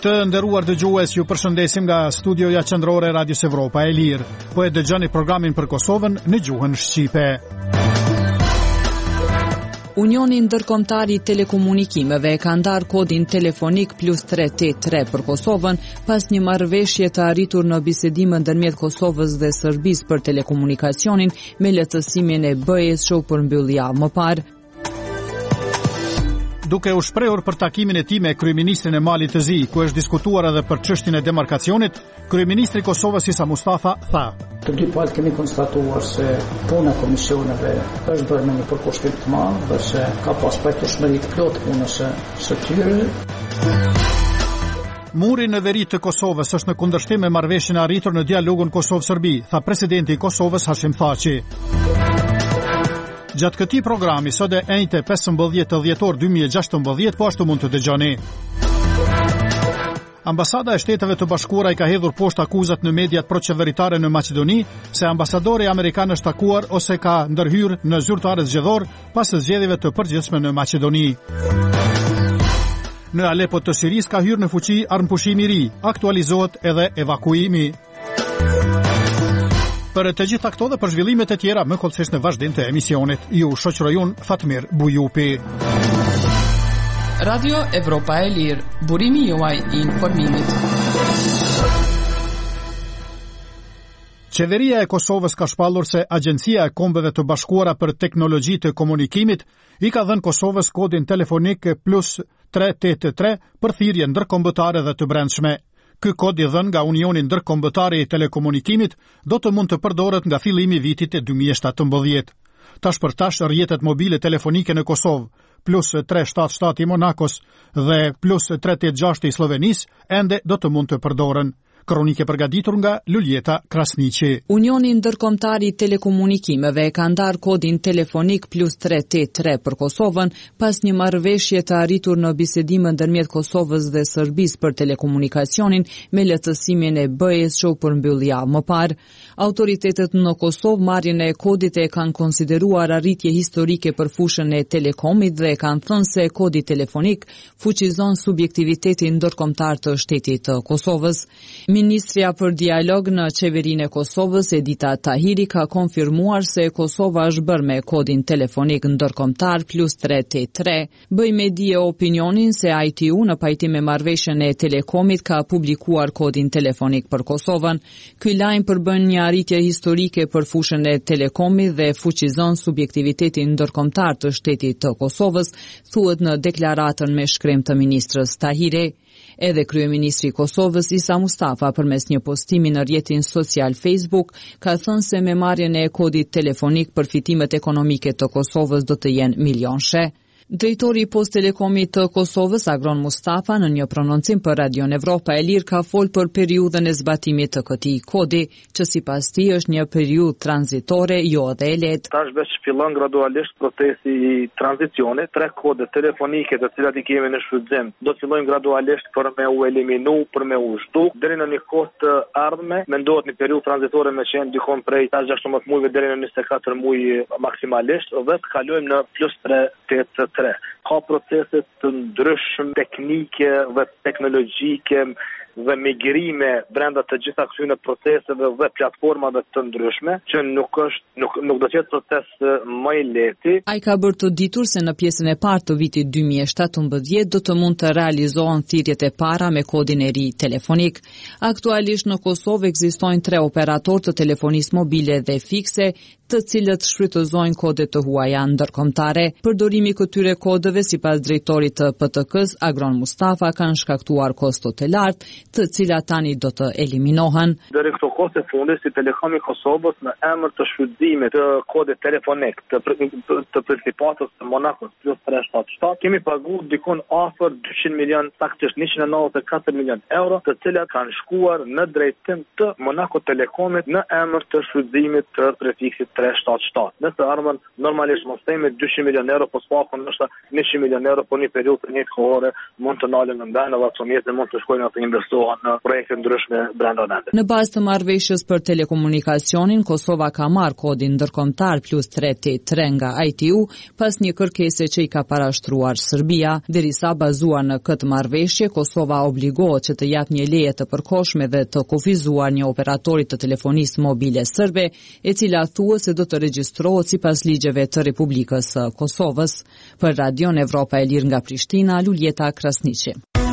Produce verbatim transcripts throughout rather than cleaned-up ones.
Të nderuar dëgjues, ju përshëndesim nga studioja qendrore e Radios Evropa e Lirë. Po e dëgjoni programin për Kosovën në gjuhën shqipe. Unioni Ndërkombëtar i Telekomunikimeve ka ndarë kodin telefonik plus tre tetëdhjetë tre për Kosovën pas një marrëveshje të arritur në bisedime ndërmjet Kosovës dhe Serbisë për telekomunikacionin me lehtësimin e B E-s që u përmbylli javë më parë. Duke u shprehur për takimin e tij me kryeministrin e Malit të Zi, ku është diskutuar edhe për çështjen e demarkacionit, kryeministri i Kosovës Isa Mustafa tha: Të dy palët kemi konstatuar se puna e komisioneve është bërë me një përkushtim të madh dhe se ka pas pajtueshmëri të plotë punës së tyre. Muri në veri të Kosovës është në kundërshtim me marrëveshjen e arritur në dialogun Kosovë-Serbi, tha presidenti i Kosovës Hashim Thaçi. Gjatë këtij programi sot e njëjtë pesëmbëdhjetë dhjetor dy mijë e gjashtëmbëdhjetë po ashtu mund të dëgjoni. Ambasada e Shteteve të Bashkuara i ka hedhur poshtë akuzat në mediat proqeveritare në Maqedoni se ambasadori amerikan është takuar ose ka ndërhyrë në zyrtarët zgjedhor pas së zgjedhjeve të përgjithshme në Maqedoni. Në Alepo të Siris ka hyrë në fuqi armëpushimi i ri, aktualizohet edhe evakuimi. Për të gjitha këto dhe për zhvillimet e tjera, më kollësisht në vazhdim të emisionit, ju shoqëroj unë Fatmir Bujupi. Radio Evropa e Lirë, burimi juaj i informimit. Qeveria e Kosovës ka shpallur se Agjencia e Kombeve të Bashkuara për Teknologji të Komunikimit i ka dhënë Kosovës kodin telefonik plus tre tetëdhjetë tre për thirrje ndërkombëtare dhe të brendshme. Ky kod i dhënë nga Unioni Ndërkombëtar i Telekomunikimit do të mund të përdoret nga fillimi i vitit e dy mijë e shtatëmbëdhjetë. Tash për tash rrjetet mobile telefonike në Kosovë, plus tre shtatë shtatë i Monakos dhe plus tre tetëdhjetë gjashtë i Slovenisë, ende do të mund të përdoren. Kronike përgatitur nga Luljeta Krasniqi. Unioni Ndërkombëtar i Telekomunikimeve ka ndarë kodin telefonik plus tre tetëdhjetë tre për Kosovën pas një marrëveshje të arritur në bisedime ndërmjet Kosovës dhe Serbisë për telekomunikacionin me lehtësimin e B E-s që u përmbylli javë më parë. Autoritetet në Kosovë marrjen e kodit e kanë konsideruar arritje historike për fushën e telekomit dhe kanë thënë se kodi telefonik fuqizon subjektivitetin ndërkombëtar të shtetit të Kosovës. Ministria për dialog në qeverinë e Kosovës, Edita Tahiri, ka konfirmuar se Kosova është bërë me kodin telefonik ndërkombëtar plus tre tetëdhjetë tre. Bëj me dije opinionin se I T U në pajtim me marrëveshjen e Telekomit ka publikuar kodin telefonik për Kosovën. Ky lajm përbën një arritje historike për fushën e Telekomit dhe fuqizon subjektivitetin ndërkombëtar të shtetit të Kosovës, thuhet në deklaratën me shkrim të ministrës Tahiri. Edhe kryeministri i Kosovës Isa Mustafa përmes një postimi në rrjetin social Facebook ka thënë se me marrjen e kodit telefonik përfitimet ekonomike të Kosovës do të jenë milionshë. Drejtori i Post Telekomit të Kosovës, Agron Mustafa, në një prononcim për Radion Evropa e Lirë ka folë për periudhën e zbatimit të këtij kodi, që sipas tij është një periudhë tranzitore, jo edhe e lehtë. Tash veç fillon gradualisht procesi i tranzicionit, tre kode telefonike të cilat i kemi në shfrytëzim do të fillojnë gradualisht për me u eliminu, për me u zhdu, deri në një kohë të ardhme, mendohet një periudhë tranzitore me qenë dikon prej gjashtëmbëdhjetë muajve deri në njëzet e katër muaj maksimalisht, dhe të kalojmë në plus tre tetëdhjetë tre. Ka procese të ndryshme teknike dhe teknologjike dhe migrime brenda të gjitha këtyre proceseve dhe platformave të ndryshme, që nuk është nuk nuk do të jetë proces më i lehtë. Ai ka bërë të ditur se në pjesën e parë të vitit dy mijë e shtatëmbëdhjetë do të mund të realizohen thirrjet e para me kodin e ri telefonik. Aktualisht në Kosovë ekzistojnë tre operatorë të telefonisë mobile dhe fikse, të cilët shfrytëzojnë kode të huaja ndërkombëtare. Përdorimi i këtyre kodeve sipas drejtorit të P T K-s Agron Mustafa kanë shkaktuar kosto të lartë, të cilat tani do të eliminohen. Deri këto koste fundit si Telekomi Kosovës në emër të shfrytëzimit të kodit telefonik të të principatës të Monakos plus tre shtatë shtatë kemi paguar dikon afër dyqind milion, saktisht njëqind e nëntëdhjetë e katër milion euro, të cilat kanë shkuar në drejtim të Monako Telekomit në emër të shfrytëzimit të prefiksit tre shtatë shtatë. Nëse armën normalisht mos themi dyqind milion euro, po spakon ndoshta njëqind milion euro për një periudhë të njëjtë kohore mund të ndalen në ndaj, edhe ato mjetet mund të shkojnë atë investuar investohen në projekte ndryshme brenda vendit. Në bazë të marrëveshjes për telekomunikacionin, Kosova ka marrë kodin ndërkombëtar plus tre tetëdhjetë e tre nga I T U pas një kërkese që i ka parashtruar Serbia. Derisa bazuar në këtë marrëveshje, Kosova obligohet që të japë një leje të përkohshme dhe të kufizuar një operatorit të telefonisë mobile serbe, e cila thuhet se do të regjistrohet sipas ligjeve të Republikës së Kosovës. Për Radion Evropa e Lirë nga Prishtina, Luljeta Krasniqi.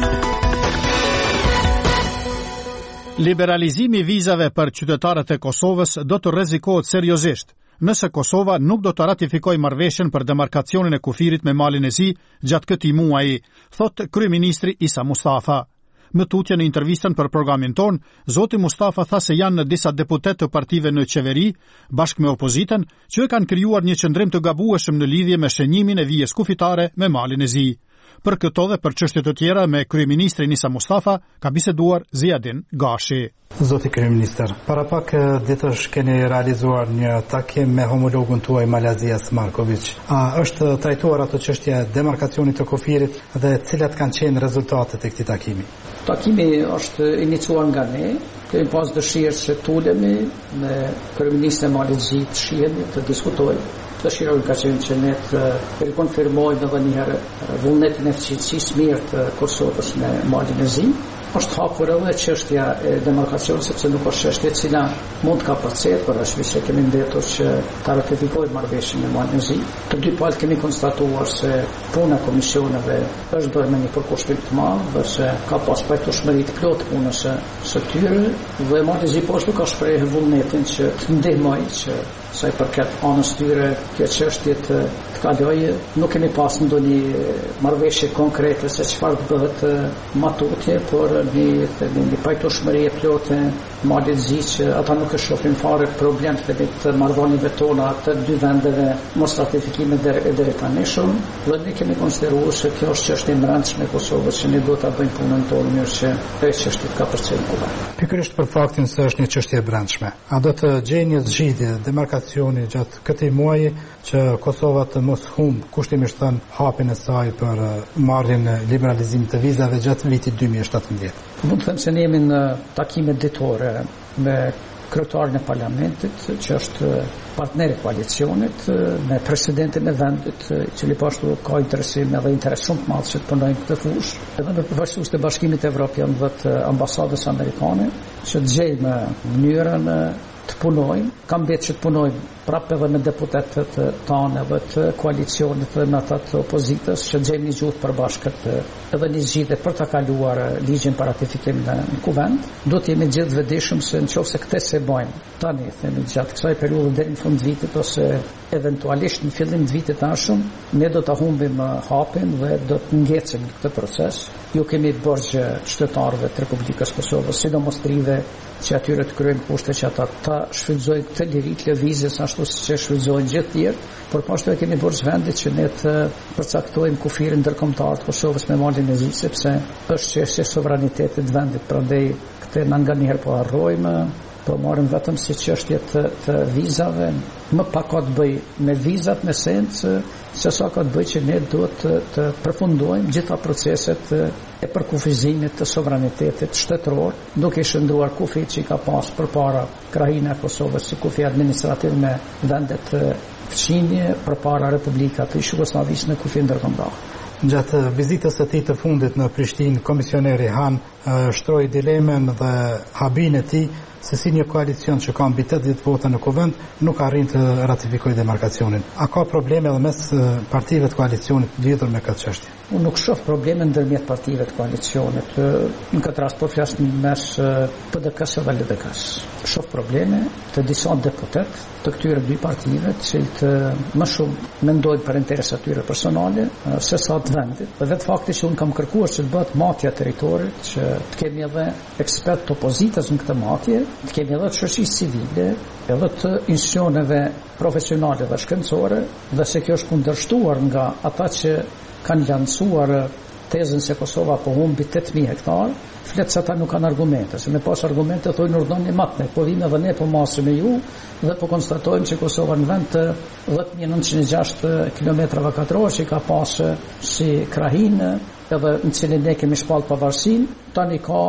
Liberalizimi i vizave për qytetarët e Kosovës do të rrezikohet seriozisht nëse Kosova nuk do të ratifikojë marrëveshjen për demarkacionin e kufirit me Malin e Zi gjatë këtij muaji, thot kryeministri Isa Mustafa. Më tutje në intervistën për programin ton, zoti Mustafa tha se janë në disa deputet të partive në qeveri, bashkë me opozitën, që e kanë krijuar një qëndrim të gabueshëm në lidhje me shënjimin e vijës kufitare me Malin e Zi. Për këto dhe për çështje të tjera me kryeministrin Isa Mustafa ka biseduar Ziadin Gashi. Zoti kryeministër, para pak ditësh keni realizuar një takim me homologun tuaj Malazias Markovic. A është trajtuar ato çështje demarkacionit të kufirit dhe cilat kanë qenë rezultatet e këtij takimi? Takimi është iniciuar nga ne. Kemi pas dëshirë që tulemi me kryeministrin e Malit Zi të shihemi, të diskutojmë. Dëshira ka qenë që ne të rikonfirmojmë edhe një herë vullnetin e fuqisë mirë të Kosovës me Malin e Zi. Është hapur edhe çështja e demarkacionit, sepse nuk është çështje e cila mund të kapacitetet, por është se kemi ndetur që ta ratifikojmë marrëveshjen me Malin e Zi. Të dy palë kemi konstatuar se puna e komisioneve është bërë me një përkushtim të madh dhe se ka pas pajtueshmëri të plotë punës së tyre dhe Malin e Zi po ashtu ka shprehur vullnetin që të ndihmojë që sa i përket anës tyre kjo çështje të kalojë. Nuk kemi pas ndonjë marrëveshje konkrete se çfarë do bëhet matutje, por një një pajtueshmëri e plotë Malit Zi që ata nuk e shohin fare problem të të marrëdhënieve tona të dy vendeve mos ratifikime deri deri tani shumë, dhe ne kemi konsideruar se kjo është çështje e brendshme e Kosovës që ne do ta bëjmë punën tonë mirë që kjo çështje ka përcjellur. Pikërisht për faktin se është një çështje e brendshme, a do të gjejë një zgjidhje demarkacioni gjatë këtij muaji që Kosova të mos humb kushtimisht thënë hapjen e saj për marrjen e liberalizimit të vizave gjatë vitit dy mijë e shtatëmbëdhjetë. Mund të them se ne jemi në takime ditore me kryetarin e parlamentit, që është partner i koalicionit, me presidentin e vendit, i cili po ashtu ka interesim edhe interes shumë të madh që të punojnë këtë fushë, edhe me përfaqësues të Bashkimit Evropian dhe të ambasadës amerikane, që të gjejmë mënyrën të punojmë. Kam betë që të punojmë prapë edhe me deputetët tanë edhe të koalicionit dhe me ata të opozitës, që gjejmë një gjuhë përbashkët edhe një zgjidhje për ta kaluar ligjin për ratifikim në, në kuvend. Do të jemi gjithë vetëdijshëm se nëse këtë se bëjmë tani, themi gjatë kësaj periudhe deri në fund të vitit ose eventualisht në fillim të vitit tashëm, ne do ta humbim hapin dhe do të ngecim këtë proces. Ju kemi borxhe qytetarëve të Republikës Kosovës, sidomos trive që atyre të kryejnë kushte që ata ta shfrytëzojnë këtë liri të lëvizjes ashtu siç e shfrytëzojnë gjithë tjerë, por po ashtu e kemi borxh vendit që ne të përcaktojmë kufirin ndërkombëtar të Kosovës me Malin e Zi, sepse është çështje sovranitetit të vendit, prandaj këtë na nganjëherë po harrojmë, po marrim vetëm si çështje të, të vizave, më pak ka të bëj me vizat në sens se sa ka të bëj që ne duhet të, të përfundojmë gjitha proceset e përkufizimit të sovranitetit shtetëror, duke shndruar kufit që i ka pas përpara krahina e Kosovës si kufi administrativ me vendet fqinje përpara Republika të Jugosllavisë në kufi ndërkombëtar. Gjatë vizitës së tij të fundit në Prishtinë, komisioneri Han shtroi dilemen dhe habin e tij se si një koalicion që ka mbi tetëdhjetë vota në kuvend nuk arrin të ratifikojë demarkacionin. A ka probleme edhe mes partive të koalicionit lidhur me këtë çështje? Unë nuk shoh probleme ndërmjet partive të koalicionit. Në këtë rast po flas mes P D K-s dhe L D K-s. Shoh probleme të disa deputet të këtyre dy partive, të cilët më shumë mendojnë për interesat e tyre personale se sa të vendit. Dhe vetë fakti që unë kam kërkuar që të bëhet matja e territorit, që të kemi edhe ekspert të opozitës në këtë matje, të kemi edhe të shoqërisë civile, edhe të institucioneve profesionale dhe shkencore, dhe se kjo është kundërshtuar nga ata që kanë lancuar tezën se Kosova po humbi tetë mijë hektar, flet se ata nuk kanë argumente, se me pas argumente thojnë urdhoni matne, po vinë edhe ne po masim me ju dhe po konstatojmë që Kosova në vend të dhjetë mijë nëntëqind e gjashtë kilometrave katror që ka pasë si krahinë, edhe në cilin ne kemi shpallë pavarësinë, tani ka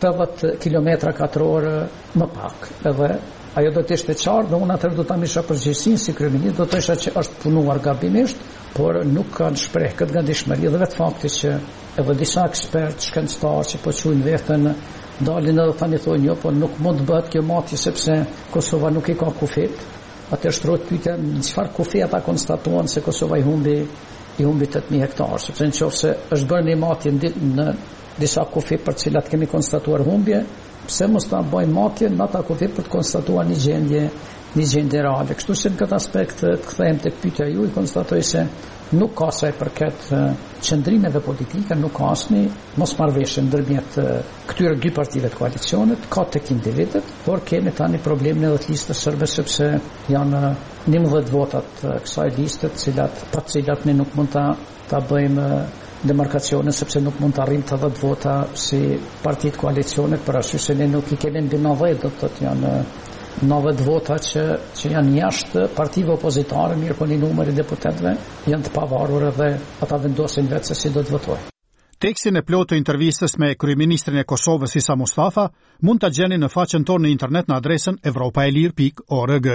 pesëdhjetë kilometra katror më pak. Edhe ajo do të ishte qartë dhe unë atër do ta misha përgjegjësinë si kryeminist, do të isha që është punuar gabimisht, por nuk kanë shpreh këtë gatishmëri dhe vetë fakti që edhe disa ekspertë shkencëtarë që po quajnë veten dalin edhe tani thonë jo, po nuk mund të bëhet kjo matje sepse Kosova nuk i ka kufit. Atë shtrohet pyetja në çfarë kufi ata konstatuan se Kosova i humbi i humbi tetë mijë hektarë, sepse nëse është bërë një matje në disa kufi për të cilat kemi konstatuar humbje, pse mos ta bëjmë matje në ata kufi për të konstatuar një gjendje një gjendje reale. Kështu që në këtë aspekt të kthehem tek pyetja juaj, konstatoj se nuk ka sa i përket qëndrimeve politike, nuk ka asnjë mosmarrëveshje ndërmjet këtyre dy partive të koalicionit, ka tek individët, por kemi tani problemin edhe të listës serbe sepse janë njëmbëdhjetë votat kësaj liste, të cilat pa të cilat ne nuk mund ta ta bëjmë demarkacionin sepse nuk mund të arrijmë të dhjetë vota si partitë koalicionit, për arsye se ne nuk i kemi mbi nëntëdhjetë, do të thotë janë nëntëdhjetë vota që, që janë jashtë partive opozitare, mirë po një numër i deputetëve janë të pavarur dhe ata vendosin vetë se si do të votojë. Tekstin e plotë të intervistës me kryeministrin e Kosovës Isa Mustafa mund ta gjeni në faqen tonë në internet në adresën evropaelir pikë org.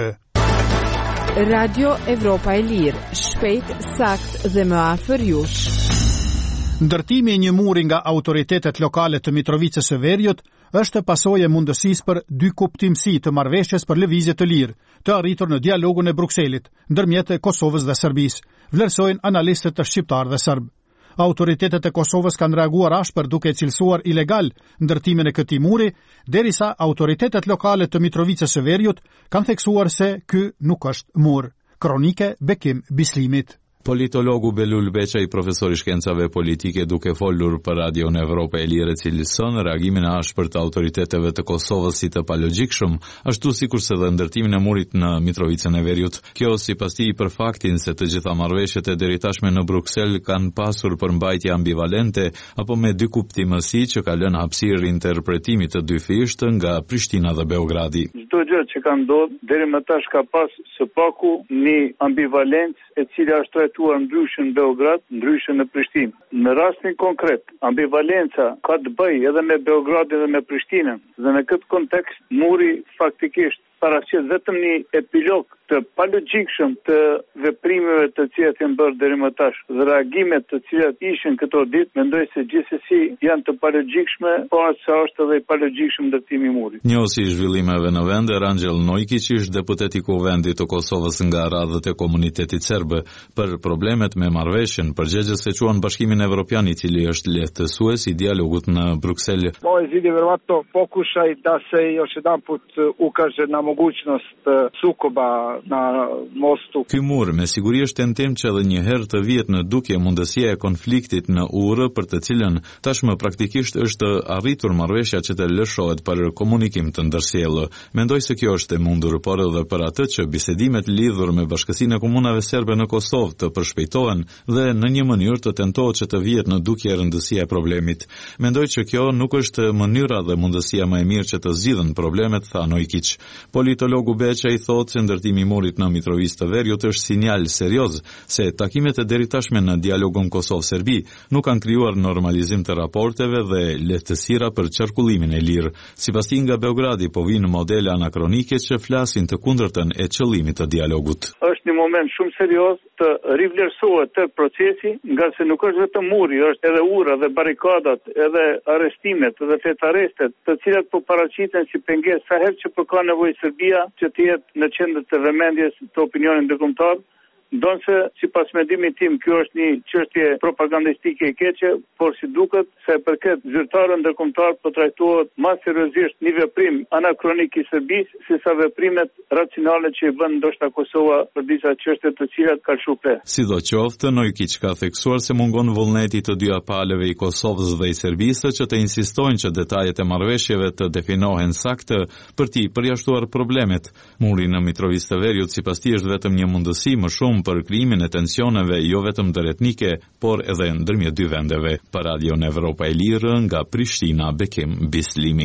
Radio Evropa e Lirë, shpejt, sakt dhe më afër jush. Ndërtimi i një muri nga autoritetet lokale të Mitrovicës së Veriut është pasojë e mundësisë për dy kuptimsi të marrëveshjes për lëvizje të lirë, të arritur në dialogun e Brukselit, ndërmjet e Kosovës dhe Serbisë, vlerësojnë analistët të shqiptar dhe serb. Autoritetet e Kosovës kanë reaguar ashpër duke cilësuar ilegal ndërtimin e këtij muri, derisa autoritetet lokale të Mitrovicës së Veriut kanë theksuar se ky nuk është mur. Kronike Bekim Bislimit. Politologu Belul Beçaj, profesor i shkencave politike, duke folur për Radion Evropa e Lirë, cilëson reagimin e ashpër të autoriteteve të Kosovës si të palogjikshëm, ashtu sikurse dhe ndërtimin e murit në Mitrovicën e Veriut. Kjo sipas tij për faktin se të gjitha marrëveshjet e deritashme në Bruksel kanë pasur përmbajtje ambivalente apo me dy kuptimësi që ka lënë hapësirë interpretimit të dyfisht nga Prishtina dhe Beogradi. Çdo gjë që ka ndodhur deri më tash ka pas së paku një ambivalencë e cila është trajtuar ndryshe në Beograd, ndryshe në Prishtinë. Në rastin konkret, ambivalenca ka të bëjë edhe me Beogradin dhe me Prishtinën, dhe në këtë kontekst muri faktikisht paraqet vetëm një epilog të palogjikshëm të veprimeve të cilat janë bërë deri më tash dhe reagimet të cilat ishin këto ditë, mendoj se gjithsesi janë të palogjikshme, por sa është edhe i palogjikshëm ndërtimi i murit. Njësi i zhvillimeve në vend, Rangel Nojkić, ish deputet i Kuvendit të Kosovës nga radhët e komunitetit serb, për problemet me marrëveshjen, përgjegjës se quan Bashkimin Evropian, i cili është lehtësues i dialogut në Bruksel. Moje zidi verovatno pokušaj da se još jedanput ukaže na mogućnost sukoba na mostu. Ky mur me siguri është tentim që edhe një herë të vihet në dukje mundësia e konfliktit në Urë, për të cilën tashmë praktikisht është arritur marrëveshja që të lëshohet për komunikim të ndërsjellë. Mendoj se kjo është e mundur, por edhe për atë që bisedimet lidhur me Bashkësinë e Komunave Serbe në Kosovë të përshpejtohen dhe në një mënyrë të tentohet që të vihet në dukje rëndësia e problemit. Mendoj që kjo nuk është mënyra dhe mundësia më e mirë që të zgjidhen problemet, tha Nojkić. Politologu Beçaj thotë se ndërtimi i murit në Mitrovicë të Veriut është sinjal serioz se takimet e deritashme në dialogun Kosovë-Serbi nuk kanë krijuar normalizim të raporteve dhe lehtësira për qarkullimin e lirë. Sipas tij, nga Beogradi po vinë modele anakronike që flasin të kundërtën e qëllimit të dialogut. Është një moment shumë serioz të rivlerësohet të procesi, nga se nuk është vetëm muri, është edhe ura dhe barikadat, edhe arrestimet dhe fetarestet, të cilat po paraqiten si pengesë sa herë që po ka nevojë Serbia që të jetë në qendër të vëmendjes të opinionit ndërkombëtar. Ndonse, sipas mendimit tim, kjo është një çështje propagandistike e keqe, por si duket se përket zyrtarëve ndërkombëtar po trajtohet më seriozisht një veprim anakronik i Serbisë se sa veprimet racionale që i bën ndoshta Kosova për disa çështje të cilat ka shupe. Sidoqoftë, Nojkić ka theksuar se mungon vullneti të dy palëve i Kosovës dhe i Serbisë që të insistojnë që detajet e marrëveshjeve të definohen saktë për t'i përjashtuar problemet. Muri në Mitrovicë të Veriut sipas tij është vetëm një mundësi më shumë për krijimin e tensioneve jo vetëm ndërretnike, por edhe ndërmjet dy vendeve. Për Radion Evropa e Lirë, nga Prishtina, Bekim Bislimi.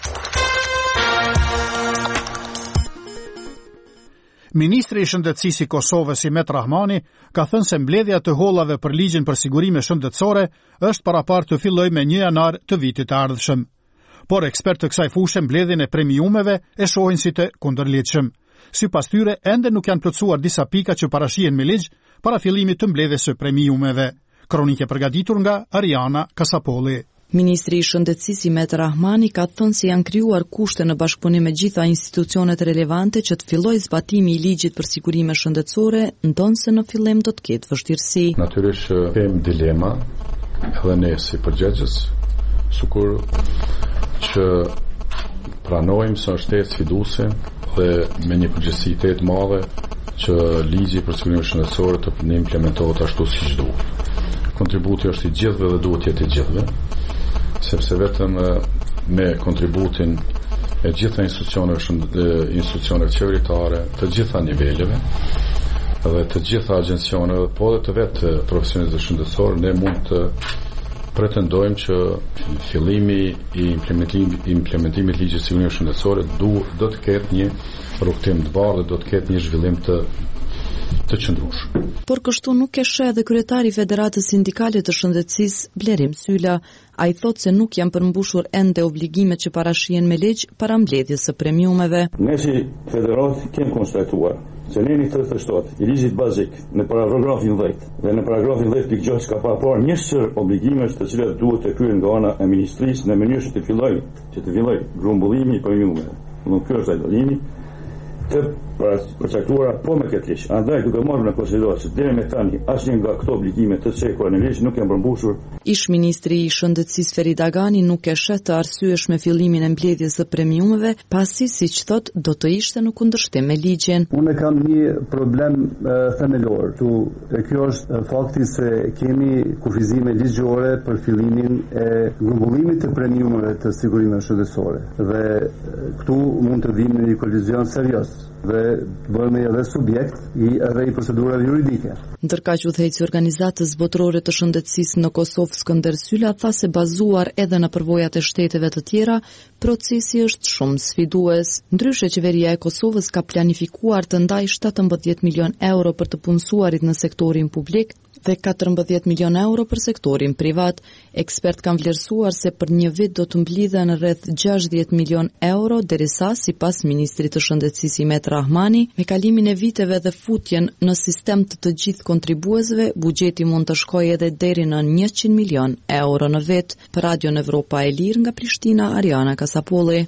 Ministri i Shëndetësisë i Kosovës Imet Rahmani ka thënë se mbledhja të hollave për ligjin për sigurime shëndetësore është parapar të fillojë me një janar të vitit të ardhshëm. por ekspertë të kësaj fushë mbledhjen e premiumeve e shohin si të kundërligjshëm. Sipas tyre, ende nuk janë plotësuar disa pika që parashihen me ligj para fillimit të mbledhjes së premiumeve. Kronike përgatitur nga Ariana Kasapolli. Ministri i Shëndetësisë Imet Rahmani ka thënë se janë krijuar kushte në bashkëpunim me gjitha institucionet relevante që të fillojë zbatimi i ligjit për sigurime shëndetësore, ndonse në fillim do të ketë vështirësi. Natyrisht kemi dilema edhe ne si përgjegjës, sikur që pranojmë se është shtetë sfiduese dhe me një përgjegjësi të madhe që ligji për sigurimin shëndetësor të implementohet ashtu siç duhet. Kontributi është i gjithëve dhe duhet jetë i gjithëve, sepse vetëm me kontributin e gjitha institucioneve institucioneve qeveritare të gjitha niveleve dhe të gjitha agjencioneve, po dhe të vetë profesionistëve shëndetësor, ne mund të pretendojmë që fillimi i implementimit implementimit të ligjit sigurimit shëndetësor do do të ketë një rrugtim të bardhë, do të ketë një zhvillim të të qëndrueshëm. Por kështu nuk e sheh edhe kryetari i Federatës Sindikale të Shëndetësisë, Blerim Sylla. Ai thotë se nuk janë përmbushur ende obligimet që parashihen me ligj para mbledhjes së premiumeve. Ne si federat kemi konstatuar se në tridhjetë e shtatë i ligjit bazik në paragrafin dhjetë dhe në paragrafin dhjetë pikë gjashtë ka parë një sër obligimesh të cilat duhet të kryen nga ana e ministrisë në mënyrë që të fillojë që të fillojë grumbullimi i premiumeve. Nuk ky është ai të përcaktuara po me këtë ligj. Andaj duke marrë në konsideratë se deri me tani asnjë nga këto obligime të cekura në ligj nuk janë përmbushur. Ish ministri i Shëndetësisë Ferit Agani nuk e sheh të arsyeshme fillimin e mbledhjes së premiumeve, pasi siç thot do të ishte në kundërshtim me ligjin. Unë kam një problem e, themelor. Tu e kjo është fakti se kemi kufizime ligjore për fillimin e grumbullimit të premiumeve të sigurimeve shëndetësore. Dhe e, këtu mund të vinë në një kolizion serioz dhe bëhemi edhe subjekt i edhe i procedurave juridike. Ndërkaq udhëheqësi i Organizatës Botërore të Shëndetësisë në Kosovë Skënder Sylla tha se bazuar edhe në përvojat e shteteve të tjera, procesi është shumë sfidues. Ndryshe, qeveria e Kosovës ka planifikuar të ndajë shtatëmbëdhjetë milion euro për të punësuarit në sektorin publik dhe katërmbëdhjetë milion euro për sektorin privat. Ekspert kanë vlerësuar se për një vit do të mblidhen rreth gjashtëdhjetë milion euro, derisa sipas ministrit të Shëndetësisë Imet Rahmani, me kalimin e viteve dhe futjen në sistem të të gjithë kontribuesve, buxheti mund të shkojë edhe deri në njëqind milion euro në vit. Për Radion Evropa e Lirë nga Prishtina, Ariana Kasapolli.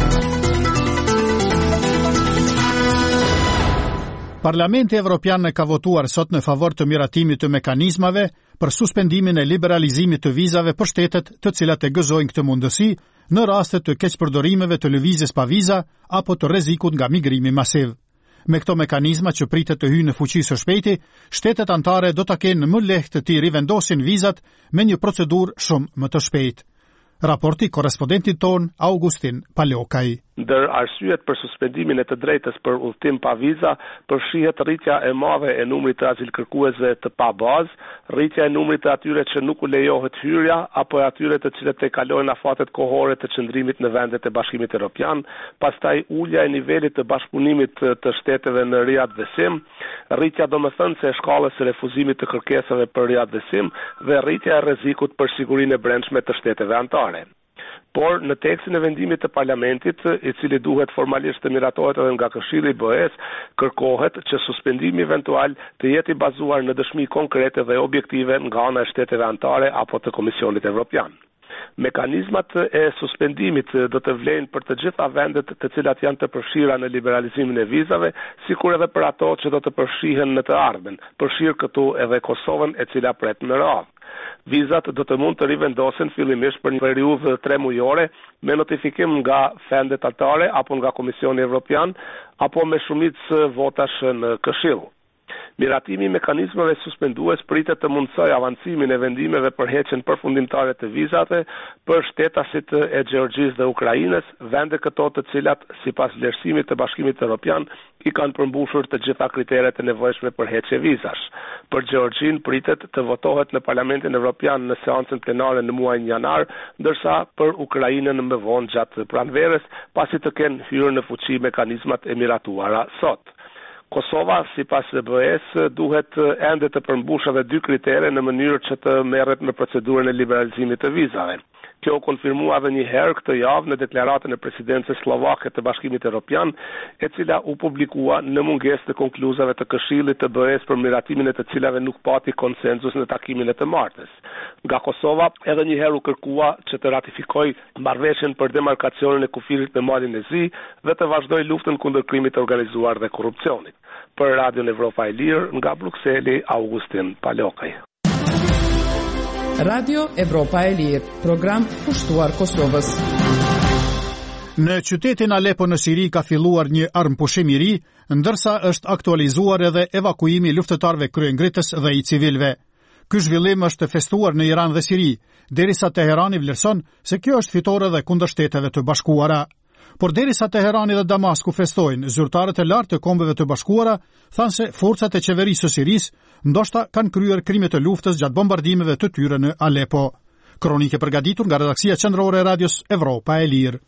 Parlamenti Evropian ka votuar sot në favor të miratimit të mekanizmave për suspendimin e liberalizimit të vizave për shtetet të cilat e gëzojnë këtë mundësi në raste të keqpërdorimeve të lëvizjes pa viza apo të rrezikut nga migrimi masiv. Me këto mekanizma që pritet të hyjnë në fuqi së shpejti, shtetet anëtare do ta kenë më lehtë të rivendosin vizat me një procedurë shumë më të shpejtë. Raporti korespondentit ton Augustin Palokaj. Ndër arsyet për suspendimin e të drejtës për udhëtim pa viza, përfshihet rritja e madhe e numrit të azilkërkuesve të pa bazë, rritja e numrit të atyre që nuk u lejohet hyrja apo e atyre të cilët e kalojnë afatet kohore të qëndrimit në vendet e Bashkimit Evropian, pastaj ulja e nivelit të bashkëpunimit të shteteve në riadhesim, rritja domethënëse e shkallës së refuzimit të kërkesave për riadhesim dhe rritja e rrezikut për sigurinë e brendshme të shteteve anëtare. Por në tekstin e vendimit të parlamentit, i cili duhet formalisht të miratohet edhe nga Këshilli i B E-s, kërkohet që suspendimi eventual të jetë i bazuar në dëshmi konkrete dhe objektive nga ana e shteteve anëtare apo të Komisionit Evropian. Mekanizmat e suspendimit do të vlejnë për të gjitha vendet të cilat janë të përfshira në liberalizimin e vizave, sikur edhe për ato që do të përfshihen në të ardhmen, përfshirë këtu edhe Kosovën e cila pret në radhë. Vizat do të mund të rivendosen fillimisht për një periudhë tre mujore me notifikim nga vendet anëtare apo nga Komisioni Evropian apo me shumicë votash në Këshill. Miratimi i mekanizmave suspendues pritet të mundsojë avancimin e vendimeve për heqjen përfundimtare të vizave për shtetasit e Gjeorgjisë dhe Ukrainës, vende këto të cilat sipas vlerësimit të Bashkimit Evropian i kanë përmbushur të gjitha kriteret e nevojshme për heqje vizash. Për Gjeorgjinë pritet të votohet në Parlamentin Evropian në seancën plenare në muajin janar, ndërsa për Ukrainën më vonë gjatë pranverës, pasi të kenë hyrë në fuqi mekanizmat e miratuara sot. Kosova, sipas B E S, duhet ende të përmbushë edhe dy kritere në mënyrë që të merret me procedurën e liberalizimit të vizave. Kjo u konfirmua edhe një herë këtë javë në deklaratën e presidencës slovake të Bashkimit Evropian, e cila u publikua në mungesë të konkluzave të Këshillit të B E S për miratimin e të cilave nuk pati konsenzus në takimin e të martës. Nga Kosova edhe një herë u kërkua që të ratifikoj marrëveshjen për demarkacionin e kufirit në malin e Zi dhe të vazhdoj luftën kundër krimit të organizuar dhe korrupsionit. Për Radion Evropa e Lirë, nga Brukseli, Augustin Palokaj. Radio Evropa e Lirë, program pushtuar Kosovës. Në qytetin Alepo në Siri ka filluar një armpushim i ri, ndërsa është aktualizuar edhe evakuimi luftëtarëve kryengritës dhe i civilëve. Ky zhvillim është festuar në Iran dhe Siri, derisa Teherani vlerëson se kjo është fitore dhe kundër Shteteve të Bashkuara. Por derisa Teherani dhe Damasku festojnë, zyrtarët e lartë të Kombeve të Bashkuara thanë se forcat e qeverisë së Sirisë ndoshta kanë kryer krime të luftës gjatë bombardimeve të tyre në Alepo. Kronike përgatitur nga redaksia qendrore e Radios Evropa e Lirë.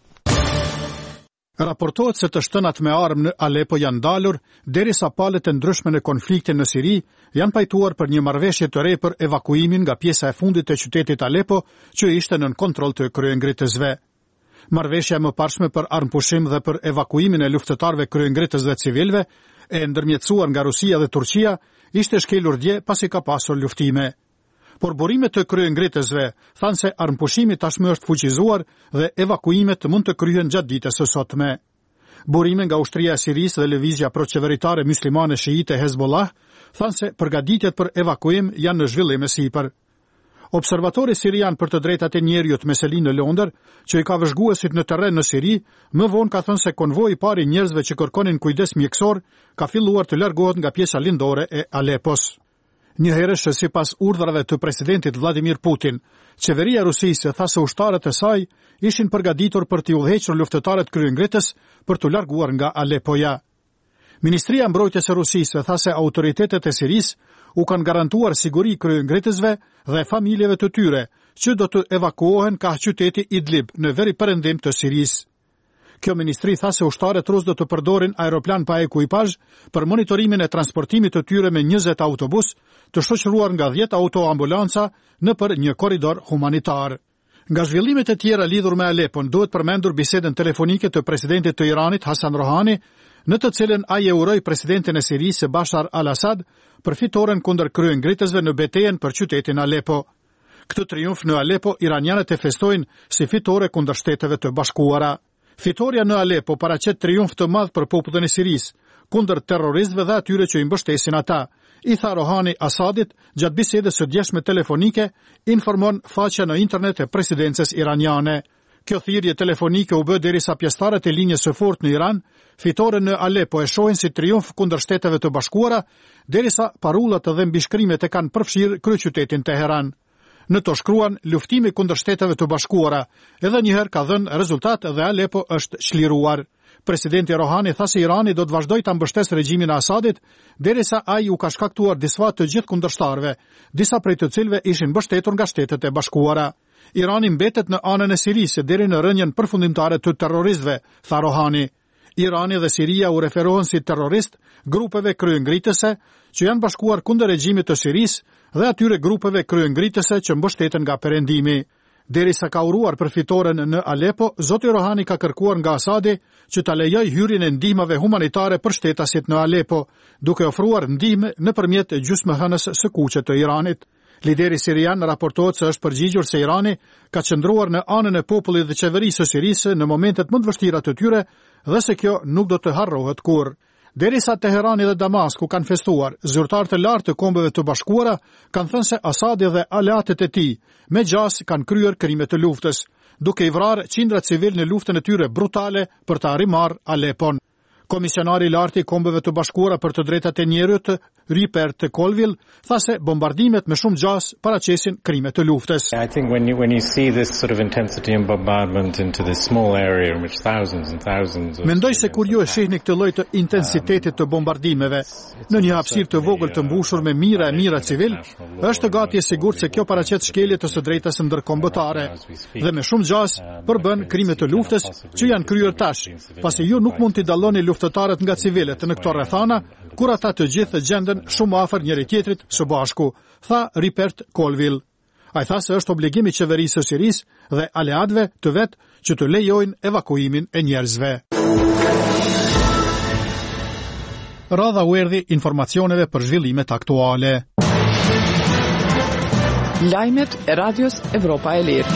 Raportohet se të shtënat me armë në Alepo janë dalur, derisa palët e ndryshme në konfliktin në Siri janë pajtuar për një marrëveshje të re për evakuimin nga pjesa e fundit të qytetit Alepo, që ishte nën kontroll të kryengritësve. Marrëveshja më parshme për armpushim dhe për evakuimin e luftëtarëve kryengritës dhe civilëve, e ndërmjetësuar nga Rusia dhe Turqia, ishte shkelur dje pasi ka pasur luftime. Por burimet të kryengritësve thanë se armpushimi tashmë është fuqizuar dhe evakuimet mund të kryhen gjatë ditës së sotme. Burime nga ushtria e Sirisë dhe lëvizja proqeveritare muslimane shiite Hezbollah thanë se përgatitjet për evakuim janë në zhvillim e sipër. Observatori sirian për të drejtat e njerëzit Meselin në Londër, që i ka vëzhguesit në terren në Siri, më vonë ka thënë se konvoji i parë i njerëzve që kërkonin kujdes mjekësor ka filluar të largohet nga pjesa lindore e Alepos. Një herësh që sipas urdhrave të presidentit Vladimir Putin, qeveria e Rusisë tha se ushtarët e saj ishin përgatitur për të udhëhequr luftëtarët kryengritës për të larguar nga Alepoja. Ministria e Mbrojtjes e Rusisë tha se autoritetet e Sirisë u kanë garantuar siguri kryengritësve dhe familjeve të tyre, që do të evakuohen ka qyteti Idlib në veri perëndim të Sirisë. Kjo ministri tha se ushtarët rus do të përdorin aeroplan pa ekuipazh për monitorimin e transportimit të tyre me njëzet autobus, të shoqëruar nga dhjetë autoambulanca në për një korridor humanitar. Nga zhvillimet e tjera lidhur me Alepon, duhet përmendur bisedën telefonike të presidentit të Iranit Hasan Rohani, në të cilën ai e uroi presidentin e Sirisë Bashar al-Assad për fitoren kundër kryengritësve në betejën për qytetin Alepo. Këtë triumf në Alepo iranianët e festojnë si fitore kundër Shteteve të Bashkuara. Fitoria në Alepo paraqet triumf të madh për popullin e Sirisë kundër terroristëve dhe atyre që i mbështesin ata, i tha Rohani Assadit gjatë bisedës së djeshme telefonike, informon faqja në internet e presidencës iraniane. Kjo thirrje telefonike u bë derisa pjesëtarët e linjës së fortë në Iran fitoren në Alepo e shohin si triumf kundër Shteteve të Bashkuara, derisa parullat dhe mbishkrimet e kanë përfshirë kryeqytetin Teheran. Në to shkruan luftimi kundër Shteteve të Bashkuara, edhe një herë ka dhënë rezultat dhe Alepo është çliruar. Presidenti Rohani tha se Irani do të vazhdojë ta mbështesë regjimin e Assadit, derisa ai u ka shkaktuar disfat të gjithë kundërshtarëve, disa prej të cilëve ishin mbështetur nga Shtetet e Bashkuara. Irani mbetet në anën e Sirisë deri në rënien përfundimtare të terroristëve, tha Rohani. Irani dhe Siria u referohen si terrorist grupeve kryengritëse që janë bashkuar kundër regjimit të Sirisë dhe atyre grupeve kryengritëse që mbështeten nga perëndimi. Derisa ka uruar për fitoren në Alepo, zoti Rohani ka kërkuar nga Asadi që ta lejojë hyrjen e ndihmave humanitare për shtetasit në Alepo, duke ofruar ndihmë nëpërmjet gjysmëhënës së kuqe të Iranit. Lideri sirian raportohet se është përgjigjur se Irani ka qëndruar në anën e popullit dhe qeverisë së Sirisë në momentet më të vështira të tyre dhe se kjo nuk do të harrohet kurrë. Derisa Teherani dhe Damasku kanë festuar, zyrtarët e lartë të Kombeve të Bashkuara kanë thënë se Asadi dhe aleatët e tij me gjas kanë kryer krime të luftës, duke i vrarë qindra civil në luftën e tyre brutale për të arrimar Alepon. Komisionari i lartë i Kombeve të Bashkuara për të drejtat e njerëzit, Rupert Colville, tha se bombardimet me shumë gjas paraqesin krime të luftës. I think when you when you see this sort of intensity and bombardment into this small area in which thousands and thousands of Mendoj se kur ju e shihni këtë lloj të intensitetit të bombardimeve në një hapësirë të vogël të mbushur me mijëra e mijëra civil, është gati e sigurt se kjo paraqet shkelje të së drejtës ndërkombëtare dhe me shumë gjas përbën krime të luftës që janë kryer tash, pasi ju nuk mund t'i dalloni luftëtarët nga civilët në këto rrethana, kur ata të gjithë gjenden shumë afër njëri tjetrit së bashku, tha Rupert Colville. Ai tha se është obligimi i qeverisë së Sirisë dhe aleatëve të vet që të lejojnë evakuimin e njerëzve. Radha u erdhi informacioneve për zhvillimet aktuale. Lajmet e Radios Evropa e Lirë.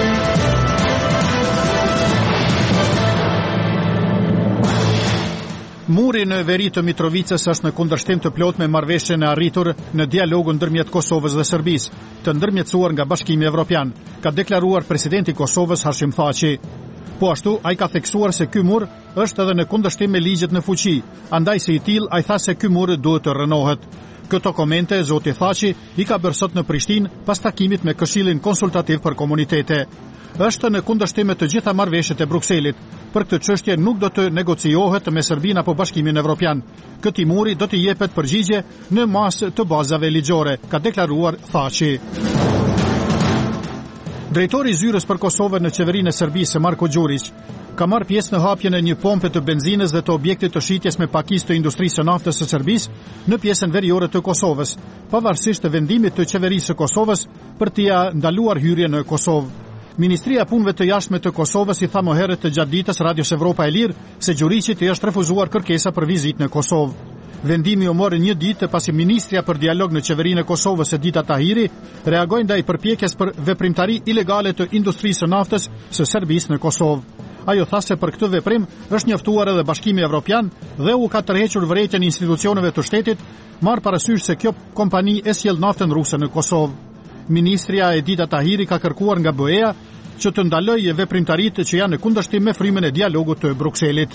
Muri në veri të Mitrovicës është në kundërshtim të plot me marrëveshjen e arritur në dialogun ndërmjet Kosovës dhe Serbisë, të ndërmjetësuar nga Bashkimi Evropian, ka deklaruar presidenti i Kosovës Hashim Thaçi. Po ashtu, ai ka theksuar se ky mur është edhe në kundërshtim me ligjet në fuqi, andaj si i tillë ai tha se ky mur duhet të rënohet. Këto komente zoti Thaçi i ka bërë sot në Prishtinë pas takimit me Këshillin Konsultativ për Komunitete. Është në kundërshtim me të gjitha marrëveshjet e Brukselit. Për këtë çështje nuk do të negociohet me Serbinë apo Bashkimin Evropian. Këtij muri do t'i jepet përgjigje në masë të bazave ligjore, ka deklaruar Thaçi. Drejtori i zyrës për Kosovën në qeverinë e Serbisë, Marko Gjurić, ka marrë pjesë në hapjen e një pompe të benzinës dhe të objektit të shitjes me pakisë të industrisë së naftës së Serbisë në pjesën veriore të Kosovës, pavarësisht të vendimit të qeverisë së Kosovës për t'i ndaluar hyrjen në Kosovë. Ministria e Punëve të Jashtme të Kosovës i tha më herët të gjatë ditës Radios Evropa e Lirë se Gjurićit i është refuzuar kërkesa për vizitë në Kosovë. Vendimi u mori një ditë pasi ministria për dialog në qeverinë e Kosovës Edita Tahiri reagoi ndaj përpjekjes për veprimtari ilegale të industrisë së naftës së Serbisë në Kosovë. Ajo tha se për këtë veprim është njoftuar edhe Bashkimi Evropian dhe u ka tërhequr vërejtjen e institucioneve të shtetit, marrë parasysh se kjo kompani e sjell naftën ruse në Kosovë. Ministria Edita Tahiri ka kërkuar nga B E-ja që të ndalojë veprimtaritë që janë në kundërshtim me frymën e dialogut të Brukselit.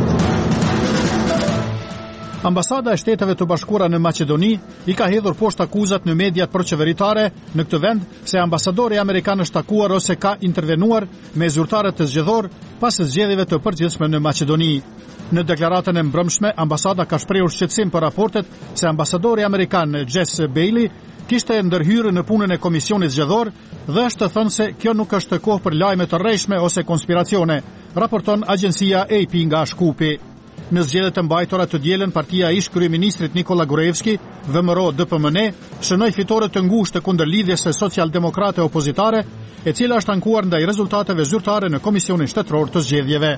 Ambasada e Shteteve të Bashkuara në Maqedoni i ka hedhur poshtë akuzat në mediat proqeveritare në këtë vend se ambasadori amerikan është takuar ose ka intervenuar me zyrtarët të zgjedhor pas zgjedhjeve të përgjithshme në Maqedoni. Në deklaratën e mbrëmshme, ambasada ka shprehur shqetësim për raportet se ambasadori amerikan Jess Bailey kishte ndërhyrë në punën e komisionit zgjedhor dhe është thënë se kjo nuk është kohë për lajme të rrejshme ose konspiracione, raporton agjencia A P nga Shkupi. Në zgjedhjet e mbajtura të dielën, partia e ish kryeministrit Nikola Gruevski, V M R O D P M N, shënoi fitore të ngushtë kundër lidhjes së socialdemokrate opozitare, e cila është ankuar ndaj rezultateve zyrtare në Komisionin Shtetëror të Zgjedhjeve.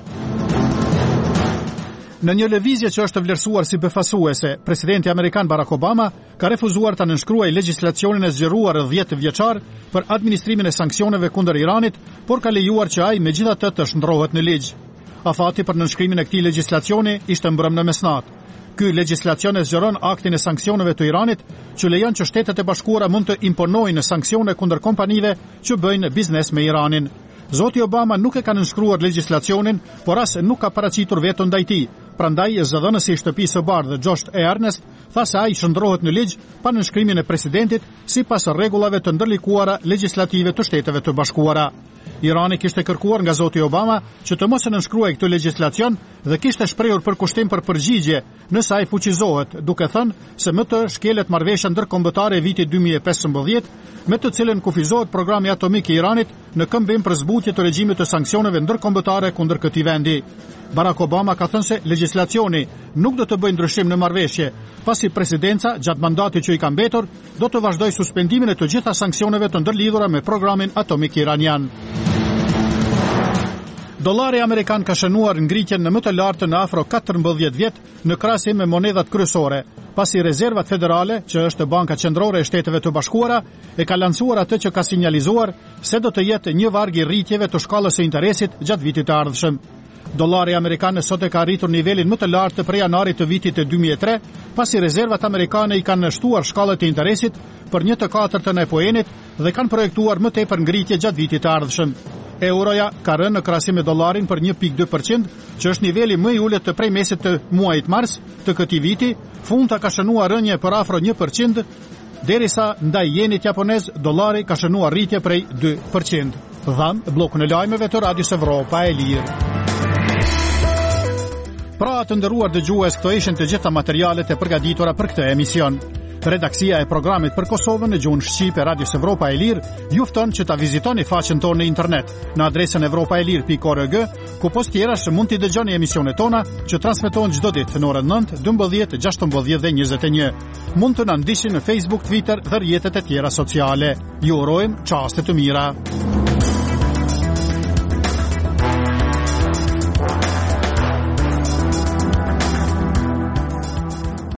Në një lëvizje që është vlerësuar si befasuese, presidenti amerikan Barack Obama ka refuzuar ta nënshkruajë legjislacionin e zgjeruar dhjetë vjeçar për administrimin e sanksioneve kundër Iranit, por ka lejuar që ai megjithatë të shndrohet në ligj. Afati për nënshkrimin e këtij legjislacioni ishte mbrëm në mesnatë. Ky legjislacion e zgjeron aktin e sanksioneve të Iranit, që lejon që Shtetet e Bashkuara mund të imponojnë sanksione kundër kompanive që bëjnë biznes me Iranin. Zoti Obama nuk e ka nënshkruar legjislacionin, por as nuk ka paraqitur veto ndaj tij. Prandaj zëdhënësi i Shtëpisë së Bardhë Josh Earnest tha se ai shndrohet në ligj pa nënshkrimin e presidentit sipas rregullave të ndërlikuara legjislative të Shteteve të Bashkuara. Irani kishte kërkuar nga zoti Obama që të mos e nënshkruajë këtë legjislacion dhe kishte shprehur përkushtim për përgjigje nëse ai fuqizohet, duke thënë se më të shkelet marrëveshja ndërkombëtare e vitit dy mijë e pesëmbëdhjetë, me të cilën kufizohet programi atomik i Iranit në këmbim për zbutje të regjimit të sanksioneve ndërkombëtare kundër këtij vendi. Barack Obama ka thënë se legjislacioni nuk do të bëjë ndryshim në marrëveshje, pasi presidenca gjatë mandatit që i ka mbetur do të vazhdojë suspendimin e të gjitha sanksioneve të ndërlidhura me programin atomik iranian. Dollari amerikan ka shënuar ngritjen në më të lartë në afro katërmbëdhjetë vjet në krahasim me monedhat kryesore, pasi Rezervat Federale, që është Banka Qendrore e Shteteve të Bashkuara, e ka lancuar atë që ka sinjalizuar se do të jetë një varg i rritjeve të shkallës së interesit gjatë vitit të ardhshëm. Dollari amerikan sot e ka arritur nivelin më të lartë prej janarit të vitit të dy mijë e tre, pasi rezervat amerikane i kanë shtuar shkallët e interesit për një të katërtën e poenit dhe kanë projektuar më tepër ngritje gjatë vitit të ardhshëm. Euroja ka rënë në krahasim me dollarin për një pikë dy përqind, që është niveli më i ulët të prej mesit të muajit mars të këtij viti. Funta ka shënuar rënje për afro një përqind, derisa ndaj jenit japonez dollari ka shënuar rritje prej dy përqind. Dham bllokun e lajmeve të Radios Evropa e Lirë. Pra të nderuar dëgjues, këto ishin të gjitha materialet e përgatitura për këtë emision. Redaksia e programit për Kosovën në gjuhën shqipe Radios Evropa e Lirë ju fton që ta vizitoni faqen tonë në internet në adresën evropaelir pikë org, ku post tjerash mund t'i dëgjoni emisionet tona që transmetohen çdo ditë në orën nëntë, dymbëdhjetë, gjashtëmbëdhjetë dhe njëzet e një. Mund të na ndiqni në Facebook, Twitter dhe rrjetet e tjera sociale. Ju urojmë çaste të mira.